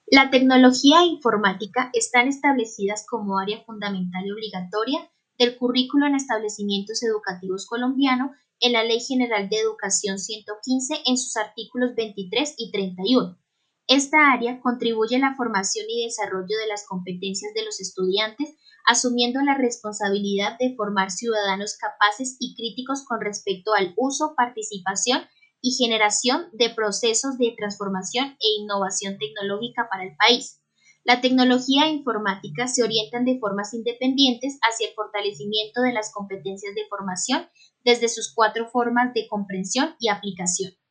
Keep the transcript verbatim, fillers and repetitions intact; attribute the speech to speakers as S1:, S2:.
S1: La tecnología e informática están establecidas como área fundamental y obligatoria del currículo en establecimientos educativos colombiano en la Ley General de Educación ciento quince en sus artículos veintitrés y treinta y uno. Esta área contribuye a la formación y desarrollo de las competencias de los estudiantes, asumiendo la responsabilidad de formar ciudadanos capaces y críticos con respecto al uso, participación y generación de procesos de transformación e innovación tecnológica para el país. La tecnología e informática se orientan de formas independientes hacia el fortalecimiento de las competencias de formación desde sus cuatro formas de comprensión y aplicación.